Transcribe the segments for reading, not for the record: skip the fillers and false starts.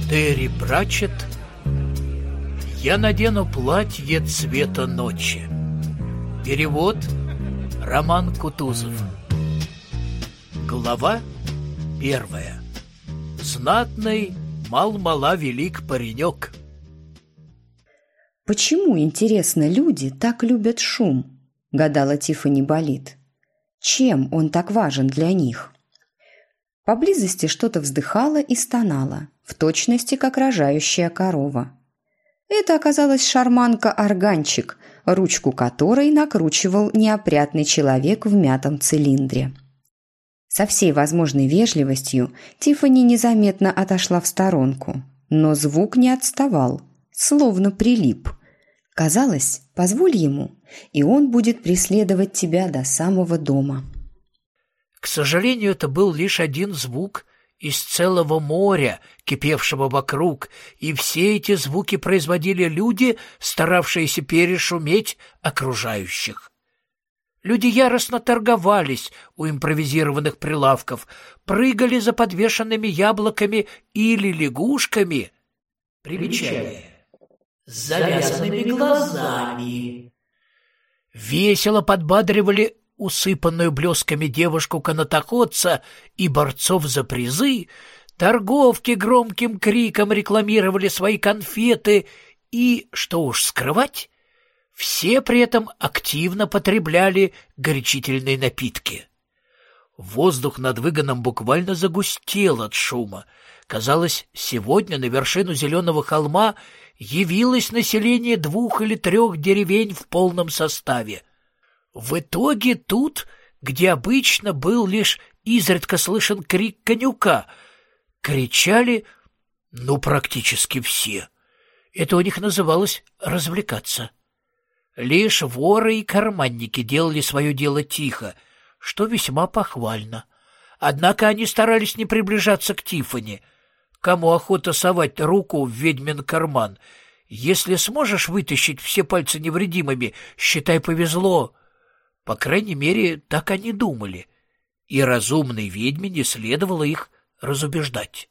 Терри Пратчетт. Я надену платье цвета ночи. Перевод Роман Кутузов. Глава 1. Знатный мал-мала велик паренек. «Почему, интересно, люди так любят шум?» – гадала Тиффани Болит. «Чем он так важен для них?» Поблизости что-то вздыхало и стонало, в точности как рожающая корова. Это оказалась шарманка-органчик, ручку которой накручивал неопрятный человек в мятом цилиндре. Со всей возможной вежливостью Тиффани незаметно отошла в сторонку, но звук не отставал, словно прилип. Казалось, позволь ему, и он будет преследовать тебя до самого дома. К сожалению, это был лишь один звук из целого моря, кипевшего вокруг, и все эти звуки производили люди, старавшиеся перешуметь окружающих. Люди яростно торговались у импровизированных прилавков, прыгали за подвешенными яблоками или лягушками. Примечание. С завязанными глазами. Весело подбадривали усыпанную блесками девушку-канатоходца и борцов за призы, торговки громким криком рекламировали свои конфеты и, что уж скрывать, все при этом активно потребляли горячительные напитки. Воздух над выгоном буквально загустел от шума. Казалось, сегодня на вершину зеленого холма явилось население 2 или 3 деревень в полном составе. В итоге тут, где обычно был лишь изредка слышен крик конюка, кричали, практически все. Это у них называлось развлекаться. Лишь воры и карманники делали свое дело тихо, что весьма похвально. Однако они старались не приближаться к Тиффани. Кому охота совать руку в ведьмин карман? Если сможешь вытащить все пальцы невредимыми, считай, повезло. По крайней мере, так они думали, и разумной ведьме не следовало их разубеждать.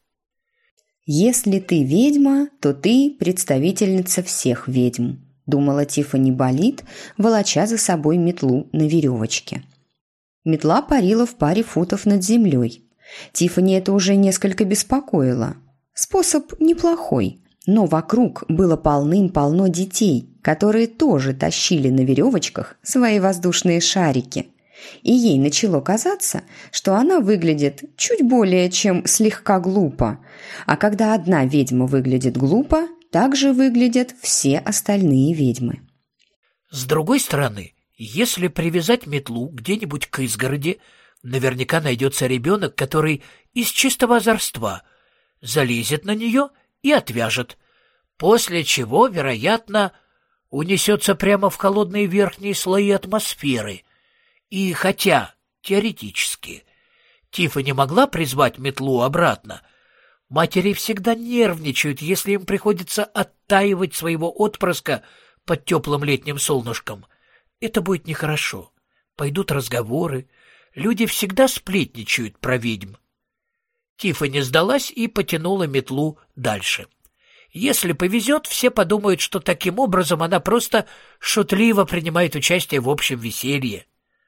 «Если ты ведьма, то ты представительница всех ведьм», – думала Тиффани Болит, волоча за собой метлу на веревочке. Метла парила в паре футов над землей. Тиффани это уже несколько беспокоило. Способ неплохой, но вокруг было полным-полно детей, которые тоже тащили на веревочках свои воздушные шарики. И ей начало казаться, что она выглядит чуть более чем слегка глупо. А когда одна ведьма выглядит глупо, так же выглядят все остальные ведьмы. С другой стороны, если привязать метлу где-нибудь к изгороди, наверняка найдется ребенок, который из чистого озорства залезет на нее и отвяжет, после чего, вероятно, унесется прямо в холодные верхние слои атмосферы. И хотя, теоретически, Тиффани могла призвать метлу обратно, матери всегда нервничают, если им приходится оттаивать своего отпрыска под теплым летним солнышком. Это будет нехорошо. Пойдут разговоры. Люди всегда сплетничают про ведьм. Тиффани сдалась и потянула метлу дальше. Если повезет, все подумают, что таким образом она просто шутливо принимает участие в общем веселье.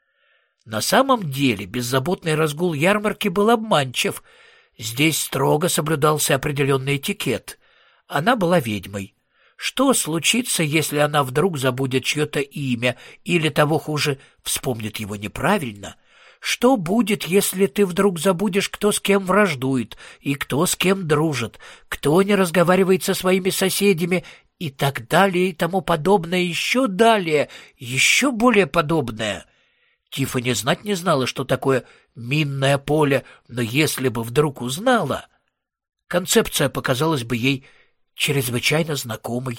На самом деле беззаботный разгул ярмарки был обманчив. Здесь строго соблюдался определенный этикет. Она была ведьмой. Что случится, если она вдруг забудет чье-то имя или, того хуже, вспомнит его неправильно? Что будет, если ты вдруг забудешь, кто с кем враждует и кто с кем дружит, кто не разговаривает со своими соседями и так далее и тому подобное, еще далее, еще более подобное? Тиффани знать не знала, что такое минное поле, но если бы вдруг узнала, концепция показалась бы ей чрезвычайно знакомой.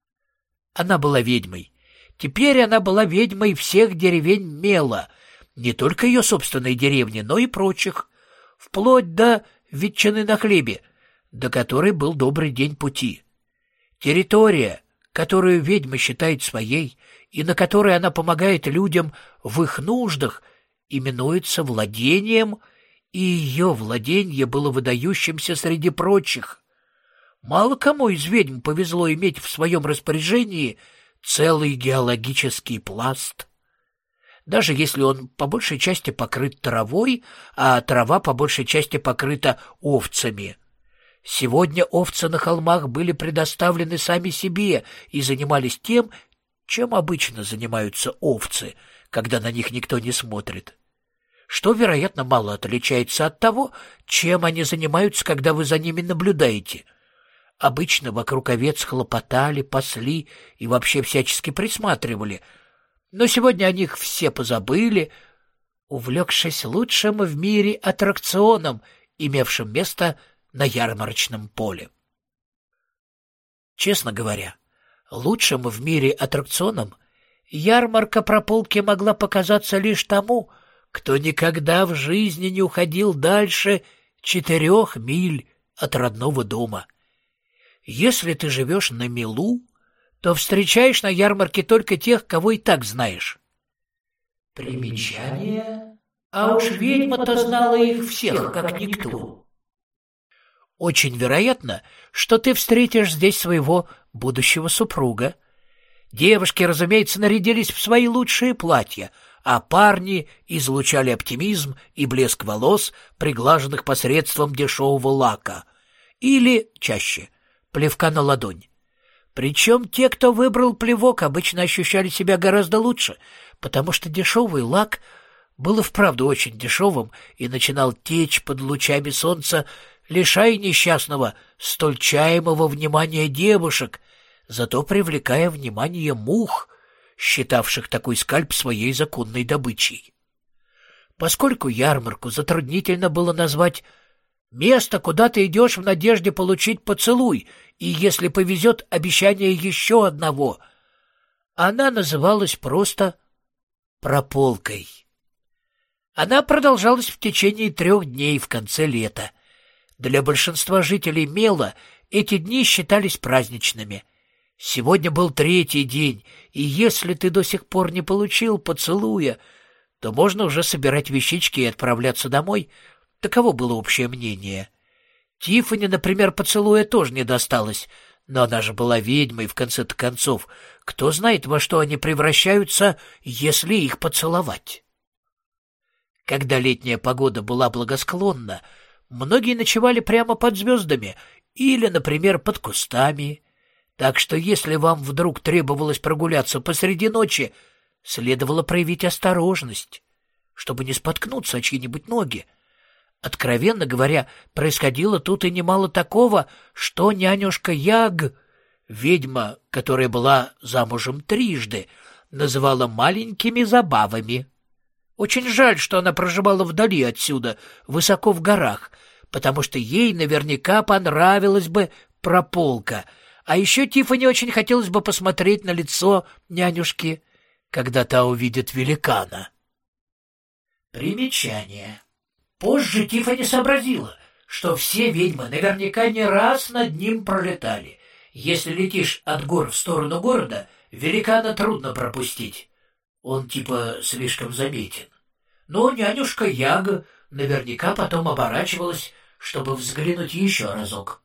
Она была ведьмой. Теперь она была ведьмой всех деревень Мела, не только ее собственной деревни, но и прочих, вплоть до ветчины на хлебе, до которой был добрый день пути. Территория, которую ведьма считает своей, и на которой она помогает людям в их нуждах, именуется владением, и ее владение было выдающимся среди прочих. Мало кому из ведьм повезло иметь в своем распоряжении целый геологический пласт. Даже если он по большей части покрыт травой, а трава по большей части покрыта овцами. Сегодня овцы на холмах были предоставлены сами себе и занимались тем, чем обычно занимаются овцы, когда на них никто не смотрит. Что, вероятно, мало отличается от того, чем они занимаются, когда вы за ними наблюдаете. Обычно вокруг овец хлопотали, пасли и вообще всячески присматривали. Но сегодня о них все позабыли, увлекшись лучшим в мире аттракционом, имевшим место на ярмарочном поле. Честно говоря, лучшим в мире аттракционом ярмарка прополки могла показаться лишь тому, кто никогда в жизни не уходил дальше 4 миль от родного дома. Если ты живешь на милу, то встречаешь на ярмарке только тех, кого и так знаешь. Примечание. А уж ведьма-то знала их всех, как никто. Очень вероятно, что ты встретишь здесь своего будущего супруга. Девушки, разумеется, нарядились в свои лучшие платья, а парни излучали оптимизм и блеск волос, приглаженных посредством дешевого лака. Или, чаще, плевка на ладонь. Причем те, кто выбрал плевок, обычно ощущали себя гораздо лучше, потому что дешевый лак был и вправду очень дешевым и начинал течь под лучами солнца, лишая несчастного столь чаемого внимания девушек, зато привлекая внимание мух, считавших такой скальп своей законной добычей. Поскольку ярмарку затруднительно было назвать место, куда ты идешь в надежде получить поцелуй, и, если повезет, обещание еще одного, она называлась просто прополкой. Она продолжалась в течение 3 дней в конце лета. Для большинства жителей Мела эти дни считались праздничными. Сегодня был 3-й день, и если ты до сих пор не получил поцелуя, то можно уже собирать вещички и отправляться домой. Таково было общее мнение. Тиффани, например, поцелуя тоже не досталось, но она же была ведьмой, в конце-то концов. Кто знает, во что они превращаются, если их поцеловать. Когда летняя погода была благосклонна, многие ночевали прямо под звездами или, например, под кустами. Так что если вам вдруг требовалось прогуляться посреди ночи, следовало проявить осторожность, чтобы не споткнуться о чьи-нибудь ноги. Откровенно говоря, происходило тут и немало такого, что нянюшка Яг, ведьма, которая была замужем 3, называла маленькими забавами. Очень жаль, что она проживала вдали отсюда, высоко в горах, потому что ей наверняка понравилась бы прополка. А еще Тиффани очень хотелось бы посмотреть на лицо нянюшки, когда та увидит великана. Примечание. Позже Тиффани сообразила, что все ведьмы наверняка не раз над ним пролетали. Если летишь от гор в сторону города, великана трудно пропустить. Он типа слишком заметен. Но нянюшка Яга наверняка потом оборачивалась, чтобы взглянуть еще разок.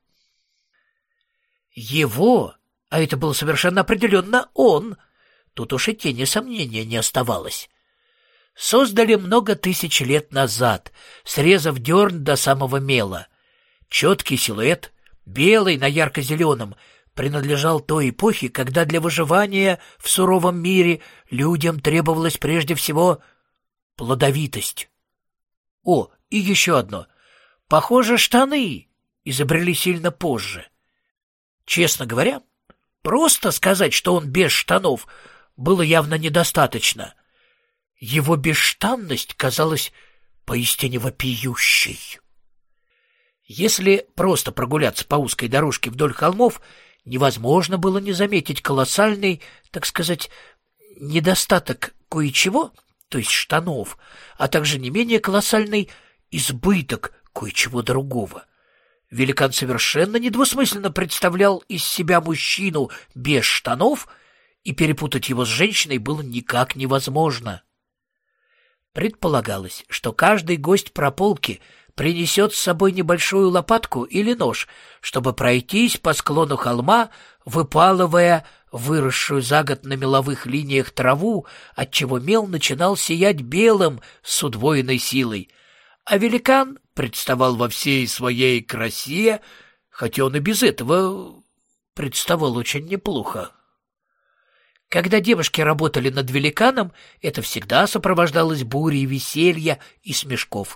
Его, а это был совершенно определенно он, тут уж и тени сомнения не оставалось, создали много тысяч лет назад, срезав дерн до самого мела. Четкий силуэт, белый на ярко-зеленом, принадлежал той эпохе, когда для выживания в суровом мире людям требовалась прежде всего плодовитость. О, и еще одно. Похоже, штаны изобрели сильно позже. Честно говоря, просто сказать, что он без штанов, было явно недостаточно. Его бесштанность казалась поистине вопиющей. Если просто прогуляться по узкой дорожке вдоль холмов, невозможно было не заметить колоссальный, так сказать, недостаток кое-чего, то есть штанов, а также не менее колоссальный избыток кое-чего другого. Великан совершенно недвусмысленно представлял из себя мужчину без штанов, и перепутать его с женщиной было никак невозможно. Предполагалось, что каждый гость прополки принесет с собой небольшую лопатку или нож, чтобы пройтись по склону холма, выпалывая выросшую за год на меловых линиях траву, отчего мел начинал сиять белым с удвоенной силой. А великан представал во всей своей красе, хотя он и без этого представал очень неплохо. Когда девушки работали над великаном, это всегда сопровождалось бурей веселья и смешков.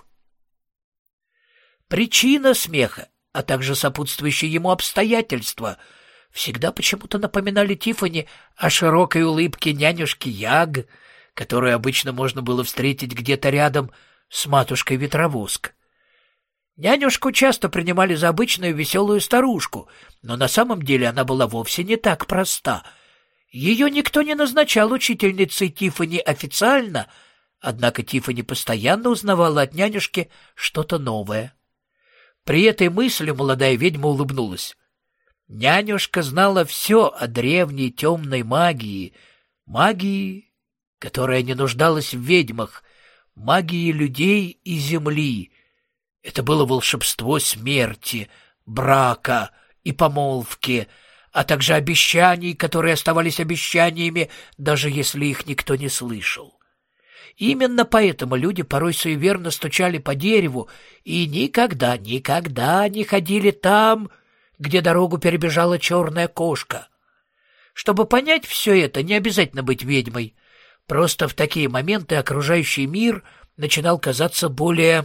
Причина смеха, а также сопутствующие ему обстоятельства всегда почему-то напоминали Тиффани о широкой улыбке нянюшки Яг, которую обычно можно было встретить где-то рядом с матушкой-ветровоск. Нянюшку часто принимали за обычную веселую старушку, но на самом деле она была вовсе не так проста. Ее никто не назначал учительницей Тиффани официально, однако Тиффани постоянно узнавала от нянюшки что-то новое. При этой мысли молодая ведьма улыбнулась. Нянюшка знала все о древней темной магии, которая не нуждалась в ведьмах, магии людей и земли. Это было волшебство смерти, брака и помолвки, а также обещаний, которые оставались обещаниями, даже если их никто не слышал. Именно поэтому люди порой суеверно стучали по дереву и никогда не ходили там, где дорогу перебежала черная кошка. Чтобы понять все это, не обязательно быть ведьмой. Просто в такие моменты окружающий мир начинал казаться более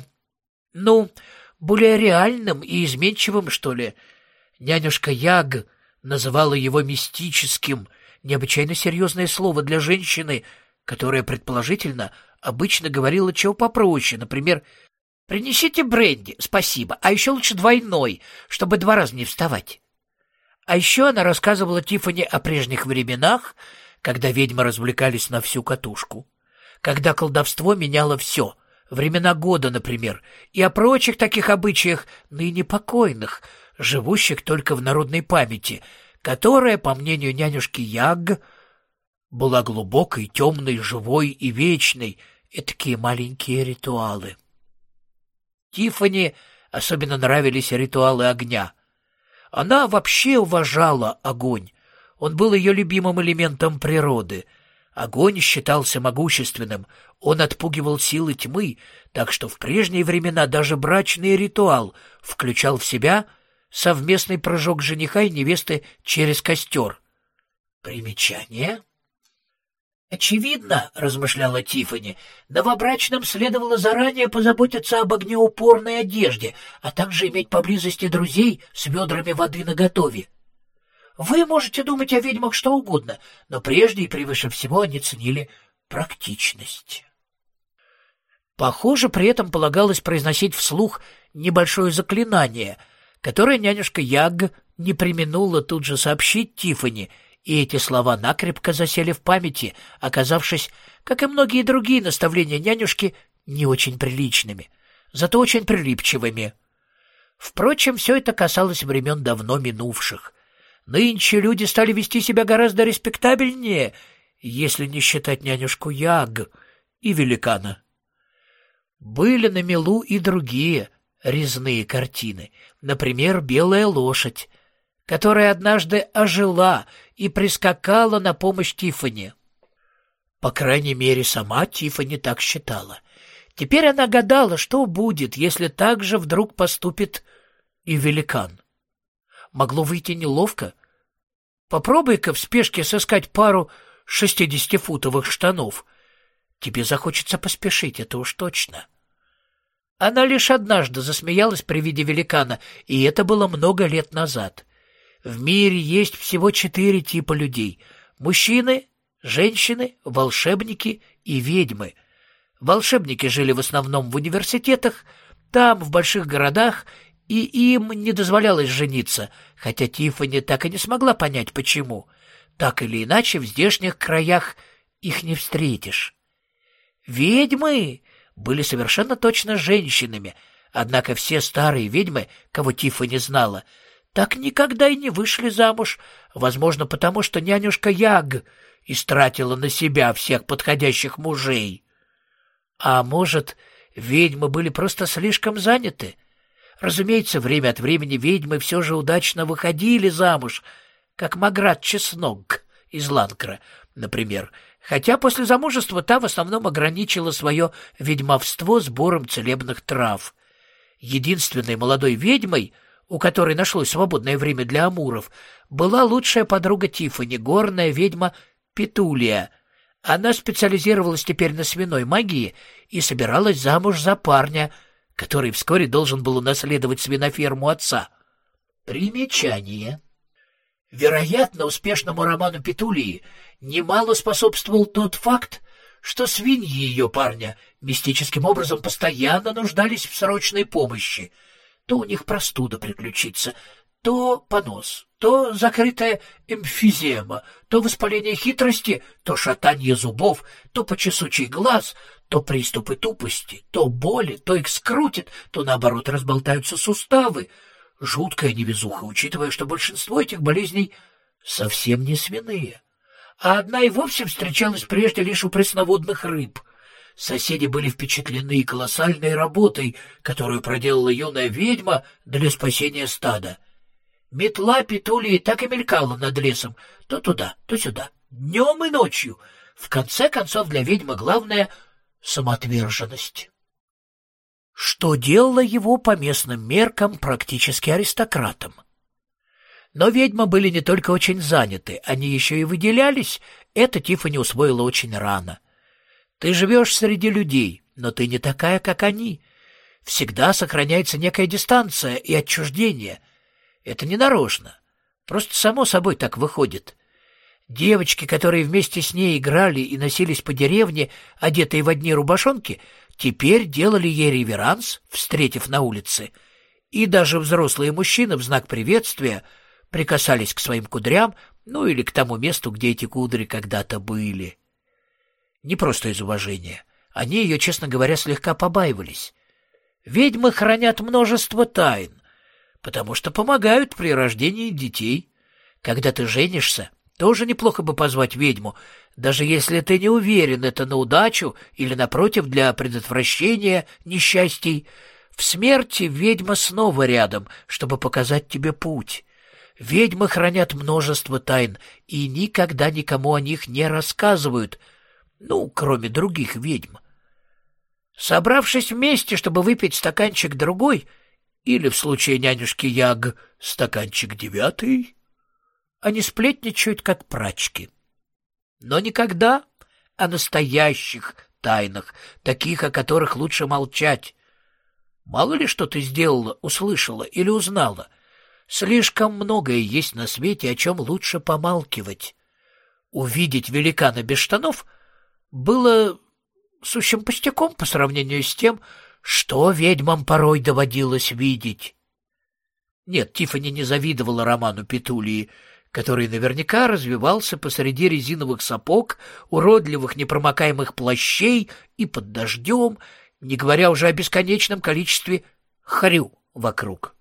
реальным и изменчивым, что ли. Нянюшка Яг называла его мистическим, необычайно серьезное слово для женщины, которая, предположительно, обычно говорила чего попроще, например, «Принесите бренди, спасибо, а еще лучше двойной, чтобы 2 раза не вставать». А еще она рассказывала Тиффани о прежних временах, когда ведьмы развлекались на всю катушку, когда колдовство меняло все, времена года, например, и о прочих таких обычаях, ныне покойных, живущих только в народной памяти, которая, по мнению нянюшки Яг, была глубокой, темной, живой и вечной, этакие маленькие ритуалы. Тиффани особенно нравились ритуалы огня. Она вообще уважала огонь. Он был ее любимым элементом природы. Огонь считался могущественным, он отпугивал силы тьмы, так что в прежние времена даже брачный ритуал включал в себя совместный прыжок жениха и невесты через костер. Примечание. «Очевидно, — размышляла Тиффани, — новобрачным следовало заранее позаботиться об огнеупорной одежде, а также иметь поблизости друзей с ведрами воды наготове. Вы можете думать о ведьмах что угодно, но прежде и превыше всего они ценили практичность». Похоже, при этом полагалось произносить вслух небольшое заклинание, которое нянюшка Яг не преминула тут же сообщить Тиффани, и эти слова накрепко засели в памяти, оказавшись, как и многие другие наставления нянюшки, не очень приличными, зато очень прилипчивыми. Впрочем, все это касалось времен давно минувших. Нынче люди стали вести себя гораздо респектабельнее, если не считать нянюшку Яг и великана. Были на мелу и другие резные картины, например, белая лошадь, которая однажды ожила и прискакала на помощь Тиффани. По крайней мере, сама Тиффани так считала. Теперь она гадала, что будет, если так же вдруг поступит и великан. Могло выйти неловко. Попробуй-ка в спешке сыскать пару 60-футовых штанов. Тебе захочется поспешить, это уж точно. Она лишь однажды засмеялась при виде великана, и это было много лет назад. В мире есть всего 4 типа людей — мужчины, женщины, волшебники и ведьмы. Волшебники жили в основном в университетах, там, в больших городах, и им не дозволялось жениться, хотя Тиффани так и не смогла понять, почему. Так или иначе, в здешних краях их не встретишь. Ведьмы были совершенно точно женщинами, однако все старые ведьмы, кого Тиффани знала, так никогда и не вышли замуж, возможно, потому что нянюшка Яг истратила на себя всех подходящих мужей. А может, Ведьмы были просто слишком заняты. Разумеется, время от времени ведьмы все же удачно выходили замуж, как Маград Чеснок из Ланкра, например, хотя после замужества та в основном ограничила свое ведьмовство сбором целебных трав. Единственной молодой ведьмой, у которой нашлось свободное время для амуров, была лучшая подруга Тиффани, горная ведьма Петулия. Она специализировалась теперь на свиной магии и собиралась замуж за парня, который вскоре должен был унаследовать свиноферму отца. Примечание. Вероятно, успешному роману Петулии немало способствовал тот факт, что свиньи ее парня мистическим образом постоянно нуждались в срочной помощи. То у них простуда приключится, то понос, то закрытая эмфизема, то воспаление хитрости, то шатанье зубов, то почесучий глаз, то приступы тупости, то боли, то их скрутит, то, наоборот, разболтаются суставы. Жуткая невезуха, учитывая, что большинство этих болезней совсем не свиные. А одна и вовсе встречалась прежде лишь у пресноводных рыб. Соседи были впечатлены колоссальной работой, которую проделала юная ведьма для спасения стада. Метла Петулии так и мелькала над лесом, то туда, то сюда, днем и ночью. В конце концов, для ведьмы главное — самоотверженность, что делало его по местным меркам практически аристократом. Но ведьмы были не только очень заняты, они еще и выделялись. Это Тиффани усвоила очень рано. Ты живешь среди людей, но ты не такая, как они. Всегда сохраняется некая дистанция и отчуждение. Это не нарочно. Просто само собой так выходит. Девочки, которые вместе с ней играли и носились по деревне, одетые в одни рубашонки, теперь делали ей реверанс, встретив на улице. И даже взрослые мужчины в знак приветствия прикасались к своим кудрям, ну или к тому месту, где эти кудри когда-то были. Не просто из уважения. Они ее, честно говоря, слегка побаивались. Ведьмы хранят множество тайн, потому что помогают при рождении детей. Когда ты женишься, тоже неплохо бы позвать ведьму, даже если ты не уверен, это на удачу или, напротив, для предотвращения несчастий. В смерти ведьма снова рядом, чтобы показать тебе путь. Ведьмы хранят множество тайн и никогда никому о них не рассказывают, ну, кроме других ведьм. Собравшись вместе, чтобы выпить стаканчик другой, или, в случае нянюшки Яг, стаканчик 9, они сплетничают, как прачки. Но никогда о настоящих тайнах, таких, о которых лучше молчать. Мало ли что ты сделала, услышала или узнала. Слишком многое есть на свете, о чем лучше помалкивать. Увидеть великана без штанов было сущим пустяком по сравнению с тем, что ведьмам порой доводилось видеть. Нет, Тиффани не завидовала роману Петулии, который наверняка развивался посреди резиновых сапог, уродливых непромокаемых плащей и под дождем, не говоря уже о бесконечном количестве хрю вокруг.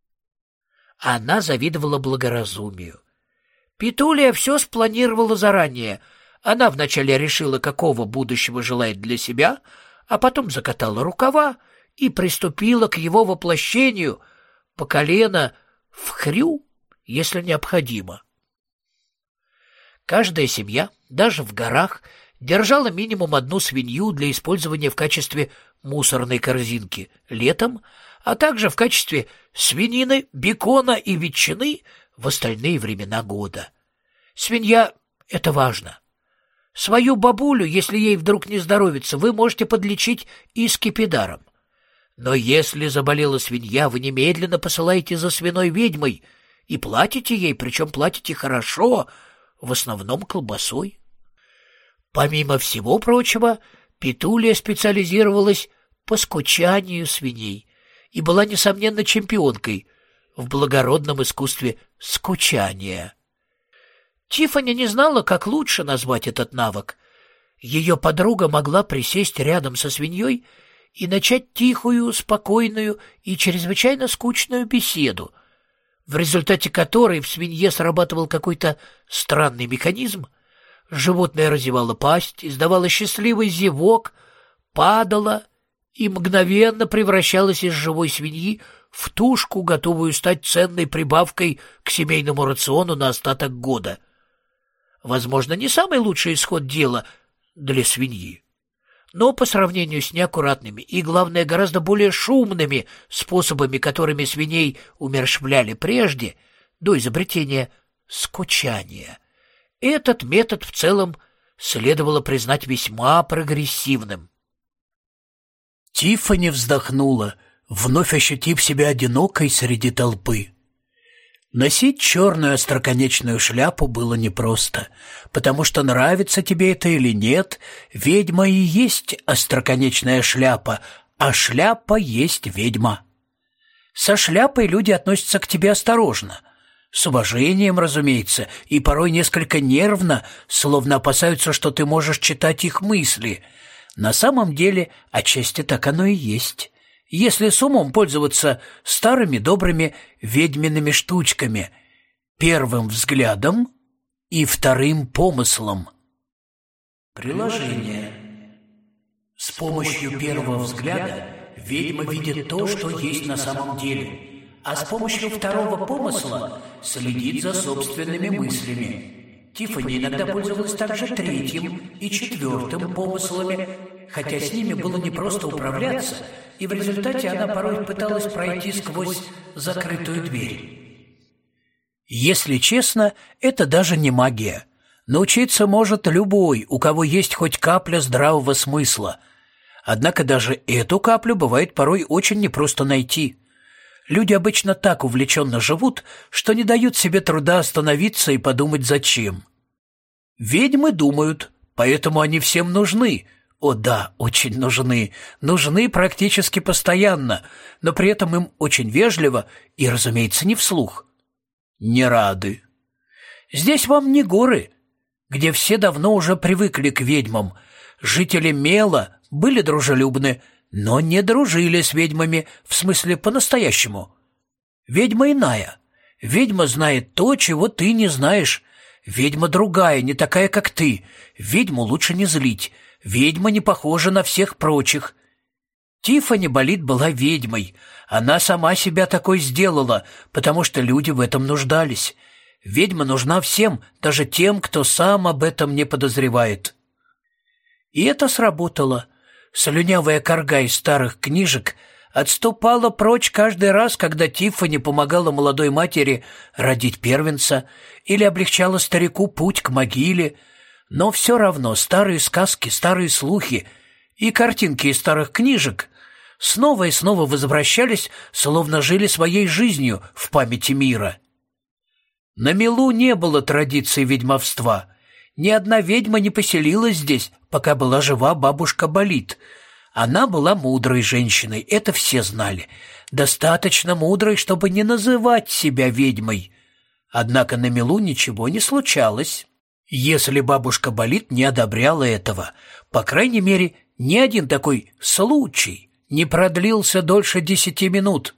Она завидовала благоразумию. Петулия все спланировала заранее. Она вначале решила, какого будущего желает для себя, а потом закатала рукава и приступила к его воплощению по колено в хрю, если необходимо. Каждая семья, даже в горах, держала минимум одну свинью для использования в качестве мусорной корзинки летом, а также в качестве свинины, бекона и ветчины в остальные времена года. Свинья — это важно. Свою бабулю, если ей вдруг не здоровится, вы можете подлечить и скипидаром. Но если заболела свинья, вы немедленно посылаете за свиной ведьмой и платите ей, причем платите хорошо, в основном колбасой. Помимо всего прочего, Петулия специализировалась по скучанию свиней и была, несомненно, чемпионкой в благородном искусстве скучания. Тиффани не знала, как лучше назвать этот навык. Ее подруга могла присесть рядом со свиньей и начать тихую, спокойную и чрезвычайно скучную беседу, в результате которой в свинье срабатывал какой-то странный механизм. Животное разевало пасть, издавало счастливый зевок, падало и мгновенно превращалась из живой свиньи в тушку, готовую стать ценной прибавкой к семейному рациону на остаток года. Возможно, не самый лучший исход дела для свиньи, но по сравнению с неаккуратными и, главное, гораздо более шумными способами, которыми свиней умерщвляли прежде, до изобретения скучания, этот метод в целом следовало признать весьма прогрессивным. Тиффани вздохнула, вновь ощутив себя одинокой среди толпы. Носить черную остроконечную шляпу было непросто, потому что, нравится тебе это или нет, ведьма и есть остроконечная шляпа, а шляпа есть ведьма. Со шляпой люди относятся к тебе осторожно, с уважением, разумеется, и порой несколько нервно, словно опасаются, что ты можешь читать их мысли. На самом деле, отчасти так оно и есть, если с умом пользоваться старыми добрыми ведьмиными штучками, первым взглядом и вторым помыслом. Приложение. С помощью первого взгляда ведьма видит то, что есть на самом деле, а с помощью второго помысла следит за собственными мыслями. Тиффани иногда пользовалась также третьим и четвертым помыслами, хотя с ними было непросто управляться, и в результате она порой пыталась пройти сквозь закрытую дверь. Если честно, это даже не магия. Научиться может любой, у кого есть хоть капля здравого смысла. Однако даже эту каплю бывает порой очень непросто найти. Люди обычно так увлеченно живут, что не дают себе труда остановиться и подумать зачем. Ведьмы думают, поэтому они всем нужны. О да, очень нужны. Нужны практически постоянно, но при этом им очень вежливо и, разумеется, не вслух. Не рады. Здесь вам не горы, где все давно уже привыкли к ведьмам. Жители Мела были дружелюбны, но не дружили с ведьмами, в смысле по-настоящему. Ведьма иная. Ведьма знает то, чего ты не знаешь. Ведьма другая, не такая, как ты. Ведьму лучше не злить. Ведьма не похожа на всех прочих. Тиффани Болит была ведьмой. Она сама себя такой сделала, потому что люди в этом нуждались. Ведьма нужна всем, даже тем, кто сам об этом не подозревает. И это сработало. Слюнявая карга из старых книжек отступала прочь каждый раз, когда Тиффани помогала молодой матери родить первенца или облегчала старику путь к могиле, но все равно старые сказки, старые слухи и картинки из старых книжек снова и снова возвращались, словно жили своей жизнью в памяти мира. На Мелу не было традиции ведьмовства. Ни одна ведьма не поселилась здесь, пока была жива бабушка Болит. Она была мудрой женщиной, это все знали. Достаточно мудрой, чтобы не называть себя ведьмой. Однако на Мелу ничего не случалось, если бабушка Болит не одобряла этого. По крайней мере, ни один такой случай не продлился дольше 10 минут.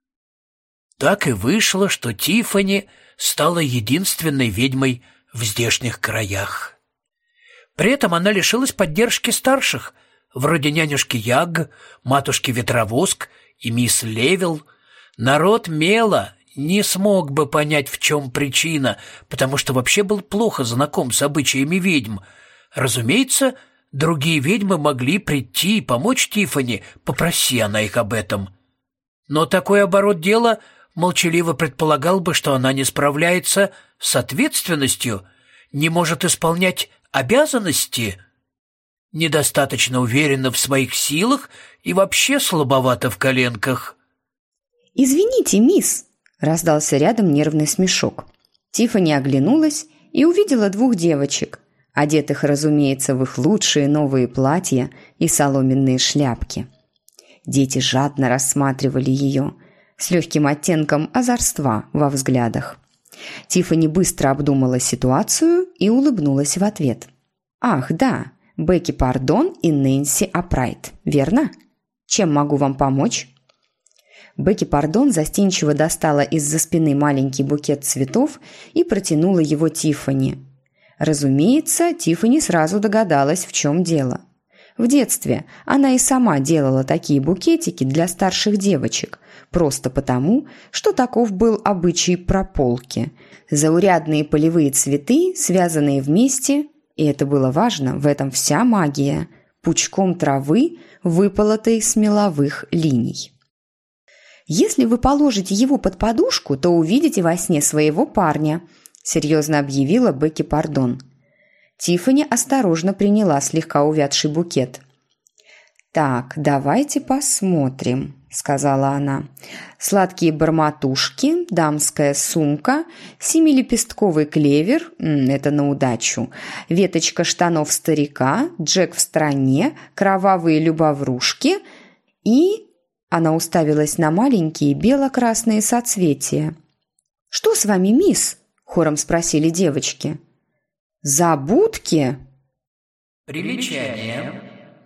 Так и вышло, что Тиффани стала единственной ведьмой в здешних краях. При этом она лишилась поддержки старших, вроде нянюшки Яг, матушки Ветровоск и мисс Левел. Народ Мела не смог бы понять, в чем причина, потому что вообще был плохо знаком с обычаями ведьм. Разумеется, другие ведьмы могли прийти и помочь Тиффани, попроси она их об этом. Но такой оборот дела молчаливо предполагал бы, что она не справляется с ответственностью, не может исполнять обязанности, недостаточно уверена в своих силах и вообще слабовата в коленках. «Извините, мисс!» – раздался рядом нервный смешок. Тиффани оглянулась и увидела двух девочек, одетых, разумеется, в их лучшие новые платья и соломенные шляпки. Дети жадно рассматривали ее, с легким оттенком озорства во взглядах. Тиффани быстро обдумала ситуацию и улыбнулась в ответ. «Ах, да, Бекки Пардон и Нэнси Апрайт, верно? Чем могу вам помочь?» Бекки Пардон застенчиво достала из-за спины маленький букет цветов и протянула его Тиффани. Разумеется, Тиффани сразу догадалась, в чем дело. В детстве она и сама делала такие букетики для старших девочек, просто потому, что таков был обычай прополки. Заурядные полевые цветы, связанные вместе, и это было важно, в этом вся магия, пучком травы, выполотой с меловых линий. «Если вы положите его под подушку, то увидите во сне своего парня», серьезно объявила Бекки Пардон. Тиффани осторожно приняла слегка увядший букет. «Так, давайте посмотрим», — сказала она. «Сладкие бормотушки, дамская сумка, семилепестковый клевер, это на удачу, веточка штанов старика, Джек в стране, кровавые любоврушки и...» Она уставилась на маленькие бело-красные соцветия. «Что с вами, мисс?» — хором спросили девочки. «Забудки?» Примечание.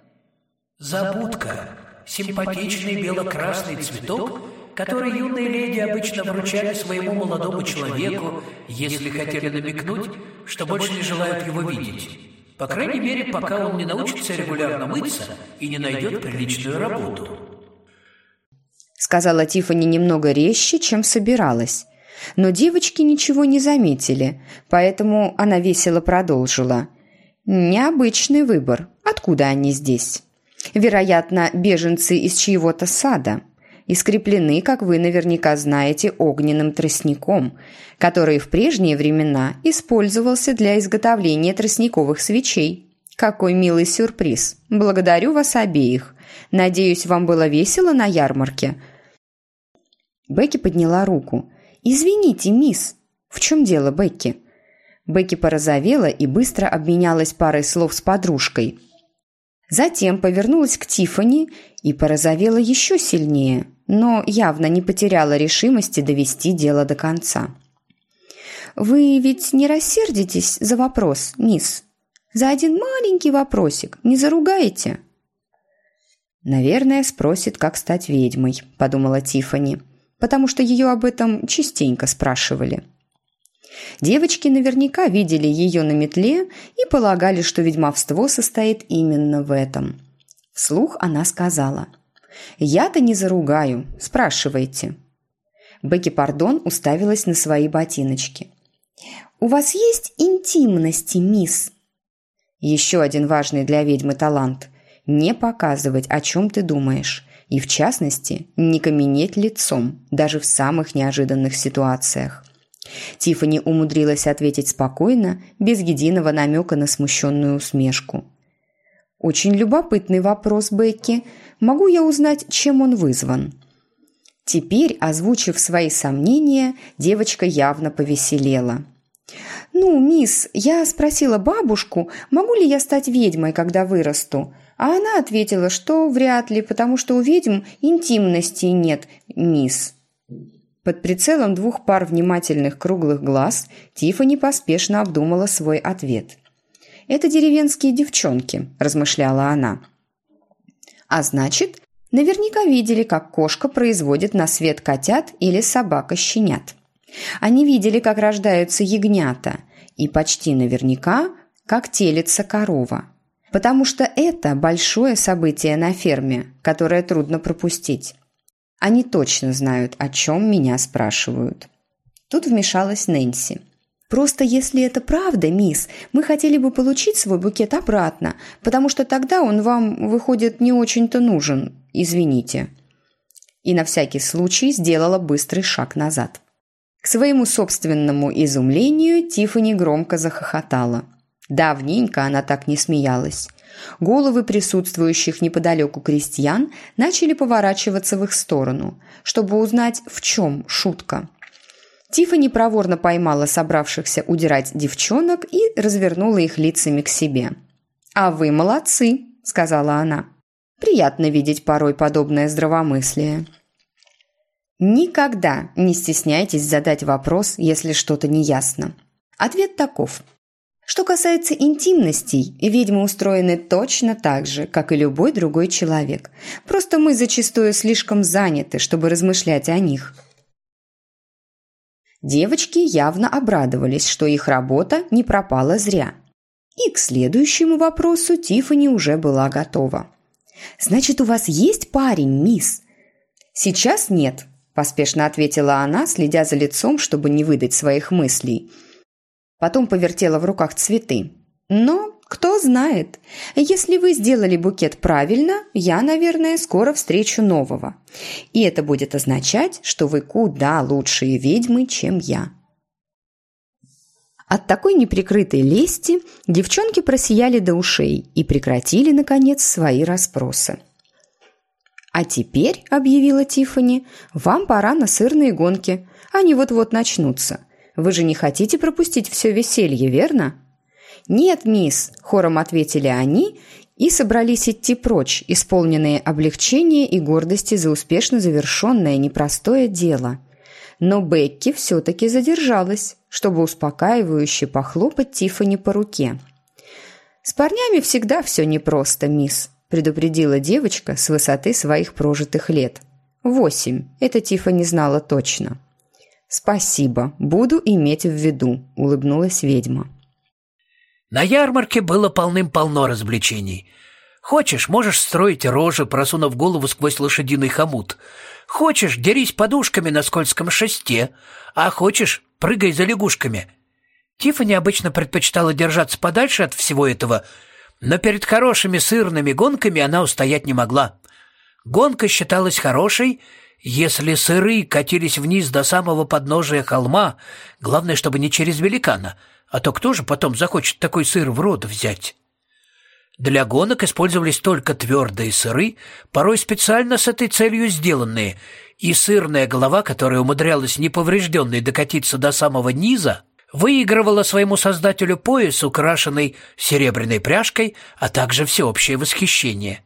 Забудка – симпатичный бело-красный цветок, который юные леди обычно вручали своему молодому человеку, если хотели намекнуть, что больше не желают его видеть. По крайней мере, пока он не научится регулярно мыться и не найдет приличную работу. Сказала Тиффани немного резче, чем собиралась. Но девочки ничего не заметили, поэтому она весело продолжила. «Необычный выбор. Откуда они здесь? Вероятно, беженцы из чьего-то сада и скреплены, как вы наверняка знаете, огненным тростником, который в прежние времена использовался для изготовления тростниковых свечей. Какой милый сюрприз! Благодарю вас обеих. Надеюсь, вам было весело на ярмарке?» Бекки подняла руку. «Извините, мисс». «В чем дело, Бекки?» Бекки порозовела и быстро обменялась парой слов с подружкой. Затем повернулась к Тиффани и порозовела еще сильнее, но явно не потеряла решимости довести дело до конца. «Вы ведь не рассердитесь за вопрос, мисс? За один маленький вопросик не заругаете?» «Наверное, спросит, как стать ведьмой», – подумала Тиффани, потому что ее об этом частенько спрашивали. Девочки наверняка видели ее на метле и полагали, что ведьмовство состоит именно в этом. Вслух она сказала: «Я-то не заругаю, спрашивайте». Бекки Пардон уставилась на свои ботиночки. «У вас есть интимности, мисс?» Еще один важный для ведьмы талант – не показывать, о чем ты думаешь, и, в частности, не каменеть лицом, даже в самых неожиданных ситуациях. Тиффани умудрилась ответить спокойно, без единого намека на смущенную усмешку. «Очень любопытный вопрос, Бекки. Могу я узнать, чем он вызван?» Теперь, озвучив свои сомнения, девочка явно повеселела. «Ну, мисс, я спросила бабушку, могу ли я стать ведьмой, когда вырасту, а она ответила, что вряд ли, потому что у ведьм интимностей нет, мисс». Под прицелом двух пар внимательных круглых глаз Тиффани поспешно обдумала свой ответ. «Это деревенские девчонки», – размышляла она. «А значит, наверняка видели, как кошка производит на свет котят или собака щенят. Они видели, как рождаются ягнята, и почти наверняка, как телится корова. Потому что это большое событие на ферме, которое трудно пропустить. Они точно знают, о чем меня спрашивают». Тут вмешалась Нэнси. «Просто если это правда, мисс, мы хотели бы получить свой букет обратно, потому что тогда он вам, выходит, не очень-то нужен. Извините». И на всякий случай сделала быстрый шаг назад. К своему собственному изумлению Тиффани громко захохотала. Давненько она так не смеялась. Головы присутствующих неподалеку крестьян начали поворачиваться в их сторону, чтобы узнать, в чем шутка. Тиффани проворно поймала собравшихся удирать девчонок и развернула их лицами к себе. «А вы молодцы», – сказала она. «Приятно видеть порой подобное здравомыслие». Никогда не стесняйтесь задать вопрос, если что-то неясно. Ответ таков. Что касается интимностей, ведьмы устроены точно так же, как и любой другой человек. Просто мы зачастую слишком заняты, чтобы размышлять о них. Девочки явно обрадовались, что их работа не пропала зря. И к следующему вопросу Тиффани уже была готова. «Значит, у вас есть парень, мисс?» «Сейчас нет», – поспешно ответила она, следя за лицом, чтобы не выдать своих мыслей. Потом повертела в руках цветы. «Но кто знает, если вы сделали букет правильно, я, наверное, скоро встречу нового. И это будет означать, что вы куда лучшие ведьмы, чем я». От такой неприкрытой лести девчонки просияли до ушей и прекратили, наконец, свои расспросы. «А теперь, — объявила Тиффани, — вам пора на сырные гонки. Они вот-вот начнутся. Вы же не хотите пропустить все веселье, верно?» «Нет, мисс», — хором ответили они и собрались идти прочь, исполненные облегчения и гордости за успешно завершенное непростое дело. Но Бекки все-таки задержалась, чтобы успокаивающе похлопать Тиффани по руке. «С парнями всегда все непросто, мисс», – предупредила девочка с высоты своих прожитых лет. 8, это Тиффани знала точно. «Спасибо, буду иметь в виду», – улыбнулась ведьма. На ярмарке было полным-полно развлечений. Хочешь, можешь строить рожи, просунув голову сквозь лошадиный хомут. Хочешь, дерись подушками на скользком шесте, а хочешь, прыгай за лягушками. Тиффани обычно предпочитала держаться подальше от всего этого, но перед хорошими сырными гонками она устоять не могла. Гонка считалась хорошей, если сыры катились вниз до самого подножия холма, главное, чтобы не через великана, а то кто же потом захочет такой сыр в рот взять? Для гонок использовались только твердые сыры, порой специально с этой целью сделанные, и сырная голова, которая умудрялась неповрежденной докатиться до самого низа, выигрывала своему создателю пояс, украшенный серебряной пряжкой, а также всеобщее восхищение.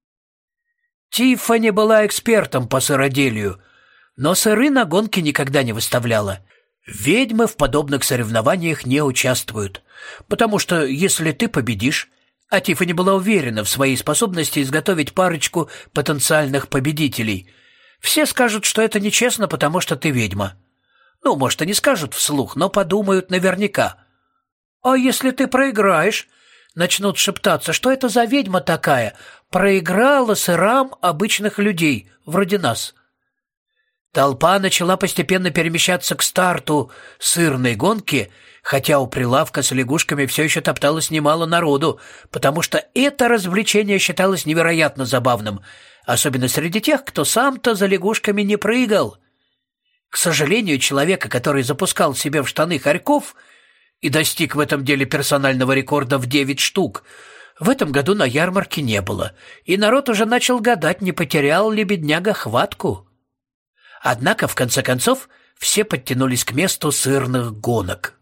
Тиффани была экспертом по сыроделию, но сыры на гонке никогда не выставляла. Ведьмы в подобных соревнованиях не участвуют, потому что если ты победишь, а Тиффани была уверена в своей способности изготовить парочку потенциальных победителей, все скажут, что это нечестно, потому что ты ведьма. Ну, может, и не скажут вслух, но подумают наверняка. А если ты проиграешь, начнут шептаться, что это за ведьма такая, проиграла сырам обычных людей, вроде нас. Толпа начала постепенно перемещаться к старту сырной гонки, хотя у прилавка с лягушками все еще топталось немало народу, потому что это развлечение считалось невероятно забавным, особенно среди тех, кто сам-то за лягушками не прыгал. К сожалению, человека, который запускал себе в штаны хорьков и достиг в этом деле персонального рекорда в 9 штук, в этом году на ярмарке не было, и народ уже начал гадать, не потерял ли бедняга хватку. Однако, в конце концов, все подтянулись к месту сырных гонок.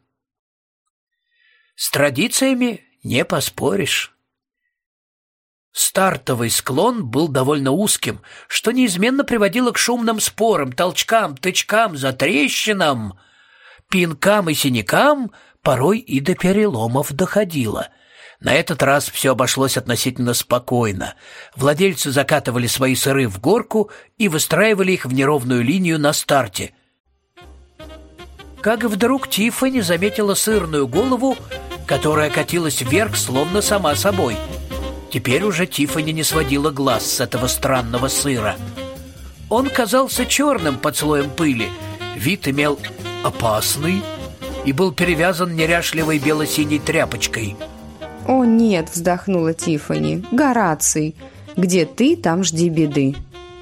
С традициями не поспоришь. Стартовый склон был довольно узким, что неизменно приводило к шумным спорам, толчкам, тычкам, затрещинам, пинкам и синякам, порой и до переломов доходило. На этот раз все обошлось относительно спокойно. Владельцы закатывали свои сыры в горку и выстраивали их в неровную линию на старте. Как вдруг Тиффани заметила сырную голову, которая катилась вверх, словно сама собой. Теперь уже Тиффани не сводила глаз с этого странного сыра. Он казался черным под слоем пыли, вид имел опасный и был перевязан неряшливой бело-синей тряпочкой. «О нет», — вздохнула Тиффани, — «Гораций, где ты, там жди беды».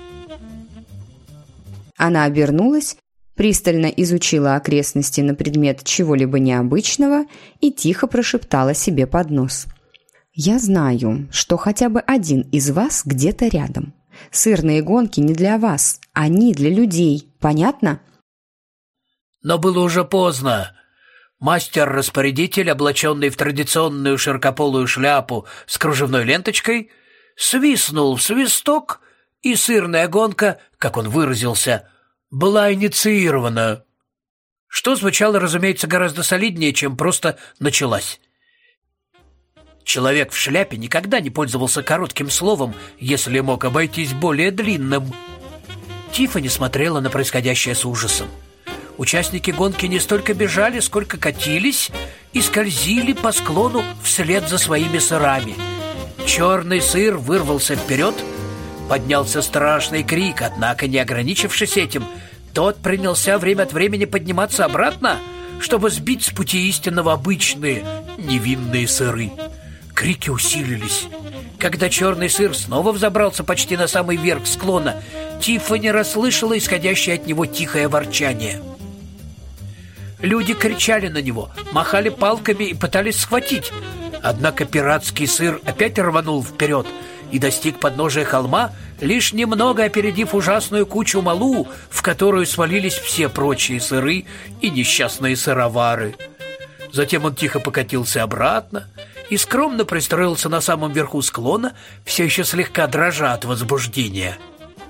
Она обернулась, пристально изучила окрестности на предмет чего-либо необычного и тихо прошептала себе под нос. «Я знаю, что хотя бы один из вас где-то рядом. Сырные гонки не для вас, они для людей, понятно?» Но было уже поздно. Мастер-распорядитель, облаченный в традиционную широкополую шляпу с кружевной ленточкой, свистнул в свисток, и сырная гонка, как он выразился, была инициирована. Что звучало, разумеется, гораздо солиднее, чем просто началась. Человек в шляпе никогда не пользовался коротким словом, если мог обойтись более длинным. Тиффани смотрела на происходящее с ужасом. Участники гонки не столько бежали, сколько катились, и скользили по склону вслед за своими сырами. Черный сыр вырвался вперед, поднялся страшный крик, однако, не ограничившись этим, тот принялся время от времени подниматься обратно, чтобы сбить с пути истинного обычные невинные сыры. Крики усилились. Когда черный сыр снова взобрался почти на самый верх склона, Тиффани расслышала исходящее от него тихое ворчание. Люди кричали на него, махали палками и пытались схватить. Однако пиратский сыр опять рванул вперед и достиг подножия холма, лишь немного опередив ужасную кучу малу, в которую свалились все прочие сыры и несчастные сыровары. Затем он тихо покатился обратно и скромно пристроился на самом верху склона, все еще слегка дрожа от возбуждения.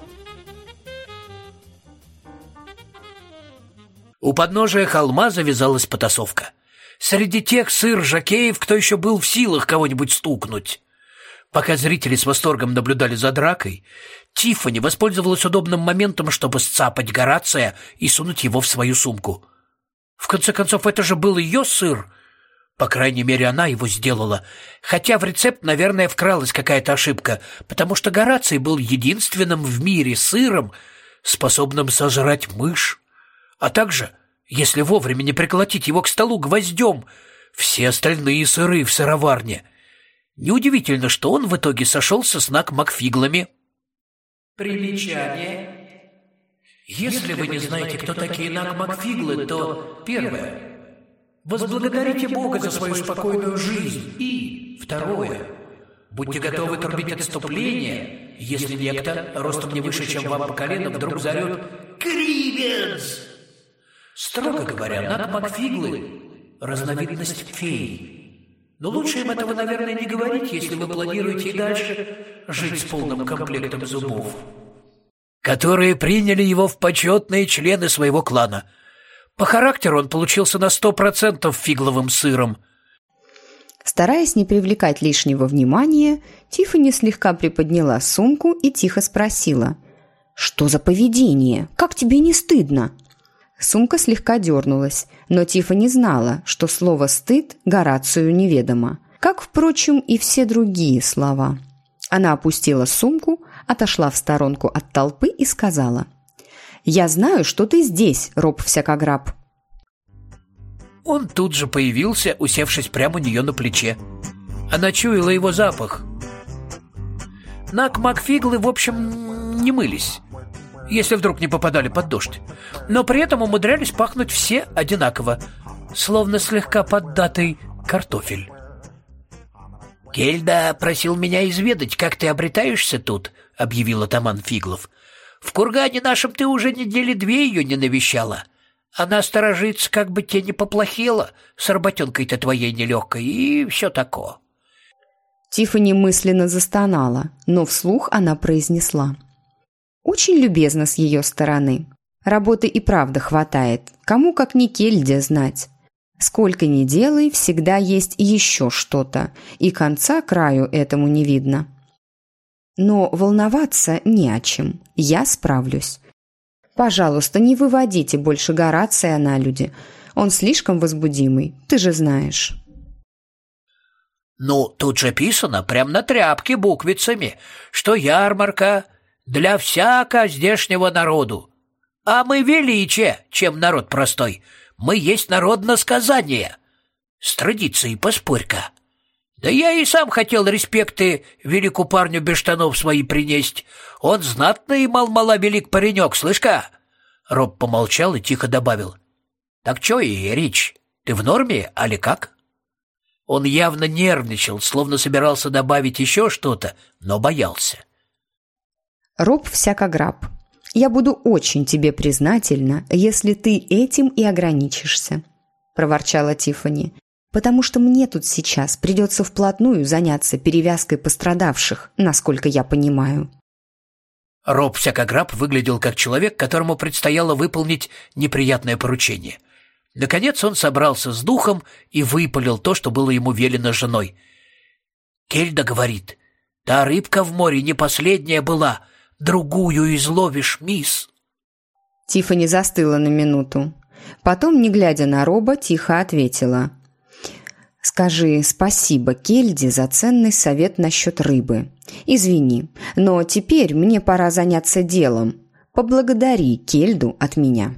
У подножия холма завязалась потасовка. Среди тех сыр-жокеев, кто еще был в силах кого-нибудь стукнуть. Пока зрители с восторгом наблюдали за дракой, Тиффани воспользовалась удобным моментом, чтобы сцапать Горация и сунуть его в свою сумку. В конце концов, это же был ее сыр. По крайней мере, она его сделала. Хотя в рецепт, наверное, вкралась какая-то ошибка, потому что Гораций был единственным в мире сыром, способным сожрать мышь. А также, если вовремя не приколотить его к столу гвоздем, все остальные сыры в сыроварне. Неудивительно, что он в итоге сошелся с Нак-Макфиглами. Примечание. Если вы не знаете, кто такие Нак-Макфиглы, то первое. Возблагодарите Бога за свою спокойную жизнь. И второе. Будьте готовы трубить отступление, если некто, ростом не выше, чем вам по колено, вдруг заорет «Кривенс!». Строго говоря, Нак-Макфиглы – разновидность феи. Но лучше им этого, наверное, не говорить, если вы планируете и дальше жить с полным комплектом зубов. Которые приняли его в почетные члены своего клана. По характеру он получился на 100% фигловым сыром. Стараясь не привлекать лишнего внимания, Тиффани слегка приподняла сумку и тихо спросила: «Что за поведение? Как тебе не стыдно?» Сумка слегка дернулась, но Тиффани знала, что слово «стыд» Горацию неведомо, как, впрочем, и все другие слова. Она опустила сумку, отошла в сторонку от толпы и сказала: «Я знаю, что ты здесь, роб всякограб». Он тут же появился, усевшись прямо у нее на плече. Она чуяла его запах. Нак-Макфиглы, в общем, не мылись, если вдруг не попадали под дождь, но при этом умудрялись пахнуть все одинаково, словно слегка поддатый картофель. «Кельда просил меня изведать, как ты обретаешься тут», — объявил атаман Фиглов. «В кургане нашем ты уже недели 2 ее не навещала. Она сторожится, как бы тебе не поплохело с работенкой-то твоей нелегкой, и все такое». Тиффани мысленно застонала, но вслух она произнесла: «Очень любезно с ее стороны. Работы и правда хватает. Кому, как не Кельде, знать. Сколько ни делай, всегда есть еще что-то, и конца краю этому не видно. Но волноваться не о чем. Я справлюсь. Пожалуйста, не выводите больше Горация на люди. Он слишком возбудимый, ты же знаешь». «Ну, тут же писано, прям на тряпке буквицами, что ярмарка для всяко здешнего народу. А мы величе, чем народ простой. Мы есть народносказание. С традицией поспорь-ка. Да я и сам хотел респекты велику парню без штанов свои принесть. Он знатный, мал-мала велик паренек, слышь-ка?» Роб помолчал и тихо добавил: «Так чё, Рич, ты в норме, али как?» Он явно нервничал, словно собирался добавить еще что-то, но боялся. «Роб всякограб, я буду очень тебе признательна, если ты этим и ограничишься», – проворчала Тиффани, «потому что мне тут сейчас придется вплотную заняться перевязкой пострадавших, насколько я понимаю». Роб всякограб выглядел как человек, которому предстояло выполнить неприятное поручение. Наконец он собрался с духом и выпалил то, что было ему велено женой. «Кельда говорит, та рыбка в море не последняя была, другую изловишь, мисс». Тиффани застыла на минуту. Потом, не глядя на Роба, тихо ответила: Скажи спасибо Кельде за ценный совет насчет рыбы. Извини, но теперь мне пора заняться делом. Поблагодари Кельду от меня».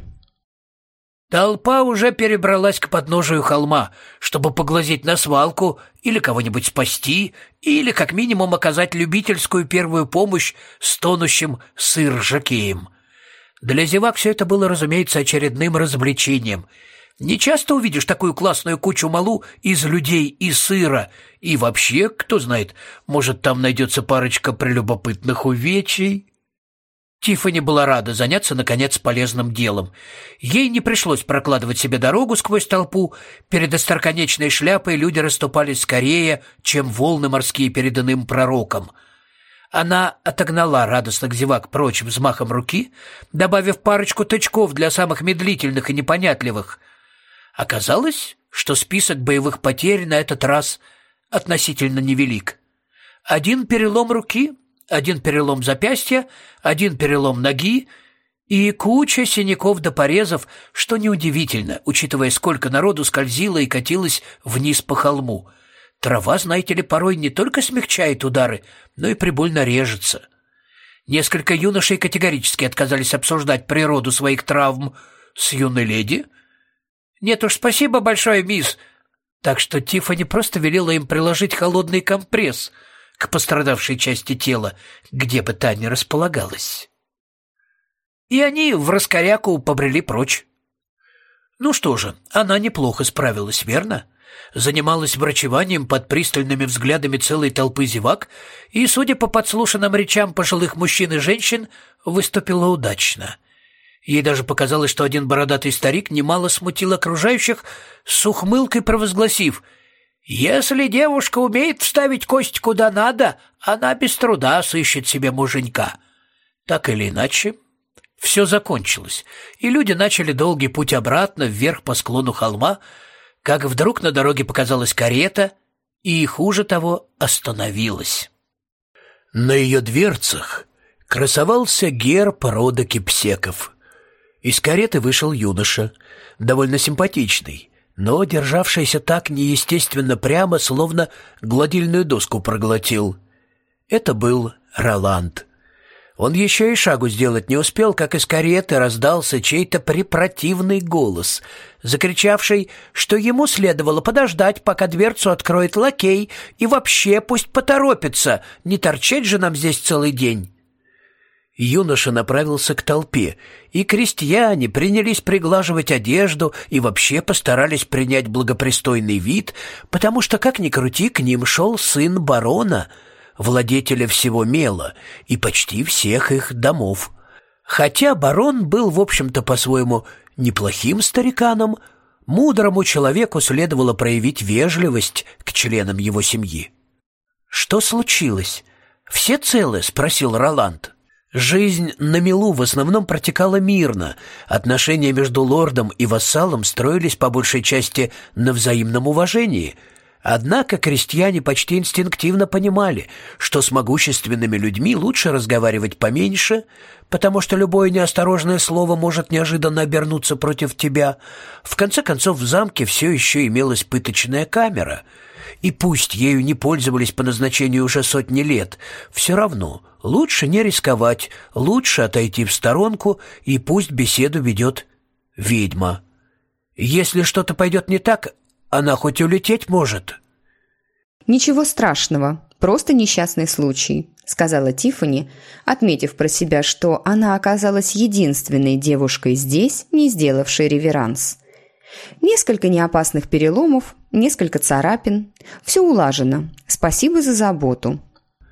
Толпа уже перебралась к подножию холма, чтобы поглазеть на свалку или кого-нибудь спасти, или как минимум оказать любительскую первую помощь стонущим сыр-жокеям. Для зевак все это было, разумеется, очередным развлечением. Не часто увидишь такую классную кучу малу из людей и сыра, и вообще, кто знает, может, там найдется парочка прелюбопытных увечий. Тиффани была рада заняться, наконец, полезным делом. Ей не пришлось прокладывать себе дорогу сквозь толпу. Перед остроконечной шляпой люди расступались скорее, чем волны морские перед иным пророком. Она отогнала радостных зевак прочь взмахом руки, добавив парочку тычков для самых медлительных и непонятливых. Оказалось, что список боевых потерь на этот раз относительно невелик. 1 перелом руки, 1 перелом запястья, 1 перелом ноги и куча синяков до порезов, что неудивительно, учитывая, сколько народу скользило и катилось вниз по холму. Трава, знаете ли, порой не только смягчает удары, но и прибольно режется. Несколько юношей категорически отказались обсуждать природу своих травм с юной леди. «Нет уж, спасибо большое, мисс!» Так что Тиффани просто велела им приложить холодный компресс к пострадавшей части тела, где бы та ни располагалась. И они в раскоряку побрели прочь. Ну что же, она неплохо справилась, верно? Занималась врачеванием под пристальными взглядами целой толпы зевак и, судя по подслушанным речам пожилых мужчин и женщин, выступила удачно. Ей даже показалось, что один бородатый старик немало смутил окружающих, с ухмылкой провозгласив: «Если девушка умеет вставить кость куда надо, она без труда сыщет себе муженька». Так или иначе, все закончилось, и люди начали долгий путь обратно вверх по склону холма, как вдруг на дороге показалась карета и, хуже того, остановилась. На ее дверцах красовался герб рода Кипсеков. Из кареты вышел юноша, довольно симпатичный, но державшийся так неестественно прямо, словно гладильную доску проглотил. Это был Роланд. Он еще и шагу сделать не успел, как из кареты раздался чей-то препротивный голос, закричавший, что ему следовало подождать, пока дверцу откроет лакей, и вообще пусть поторопится, не торчать же нам здесь целый день. Юноша направился к толпе, и крестьяне принялись приглаживать одежду и вообще постарались принять благопристойный вид, потому что, как ни крути, к ним шел сын барона, владетеля всего Мела и почти всех их домов. Хотя барон был, в общем-то, по-своему неплохим стариканом, мудрому человеку следовало проявить вежливость к членам его семьи. «Что случилось? Все целы?» — спросил Роланд. Жизнь на Мелу в основном протекала мирно, отношения между лордом и вассалом строились по большей части на взаимном уважении. Однако крестьяне почти инстинктивно понимали, что с могущественными людьми лучше разговаривать поменьше, потому что любое неосторожное слово может неожиданно обернуться против тебя. В конце концов, в замке все еще имелась пыточная камера, и пусть ею не пользовались по назначению уже сотни лет, все равно лучше не рисковать, лучше отойти в сторонку, и пусть беседу ведет ведьма. Если что-то пойдет не так, она хоть улететь может. «Ничего страшного, просто несчастный случай», — сказала Тиффани, отметив про себя, что она оказалась единственной девушкой здесь, не сделавшей реверанс. Несколько неопасных переломов, несколько царапин. Все улажено. Спасибо за заботу.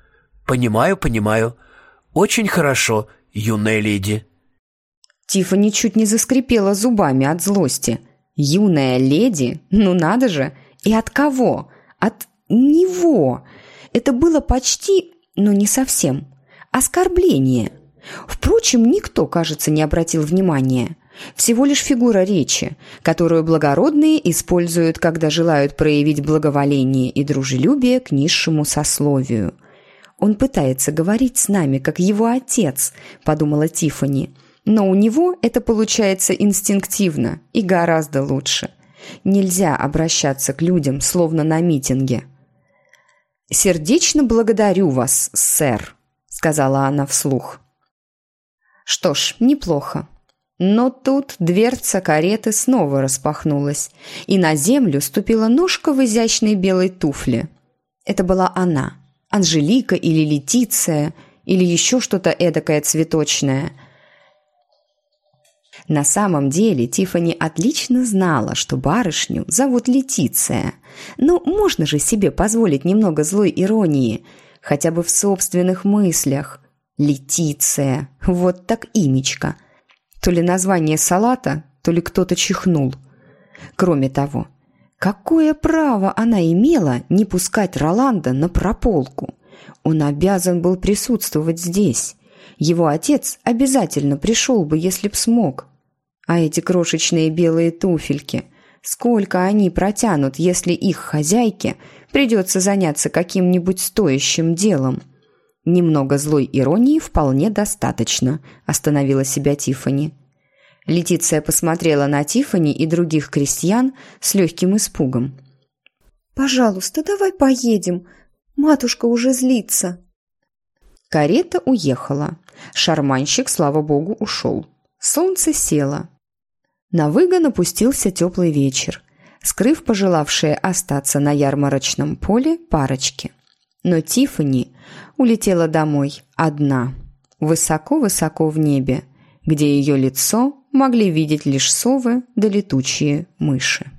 Понимаю. Очень хорошо, юная леди». Тиффани чуть не заскрипела зубами от злости. «Юная леди? Ну надо же! И от кого? От него!» Это было почти, но не совсем, оскорбление. Впрочем, никто, кажется, не обратил внимания. Всего лишь фигура речи, которую благородные используют, когда желают проявить благоволение и дружелюбие к низшему сословию. «Он пытается говорить с нами, как его отец», – подумала Тиффани. «Но у него это получается инстинктивно и гораздо лучше. Нельзя обращаться к людям, словно на митинге. «Сердечно благодарю вас, сэр», — сказала она вслух. Что ж, неплохо. Но тут дверца кареты снова распахнулась, и на землю ступила ножка в изящной белой туфле. Это была она, Анжелика или Летиция, или еще что-то эдакое цветочное. На самом деле Тиффани отлично знала, что барышню зовут Летиция. Но можно же себе позволить немного злой иронии, хотя бы в собственных мыслях. Летиция, вот так имечко. То ли название салата, то ли кто-то чихнул. Кроме того, какое право она имела не пускать Роланда на прополку? Он обязан был присутствовать здесь. Его отец обязательно пришел бы, если б смог. А эти крошечные белые туфельки, сколько они протянут, если их хозяйке придется заняться каким-нибудь стоящим делом? Немного злой иронии вполне достаточно, остановила себя Тиффани. Летиция посмотрела на Тиффани и других крестьян с легким испугом. «Пожалуйста, давай поедем. Матушка уже злится». Карета уехала. Шарманщик, слава богу, ушел. Солнце село. На выгон опустился теплый вечер, скрыв пожелавшие остаться на ярмарочном поле парочки. Но Тиффани улетела домой одна, высоко-высоко в небе, где ее лицо могли видеть лишь совы да летучие мыши.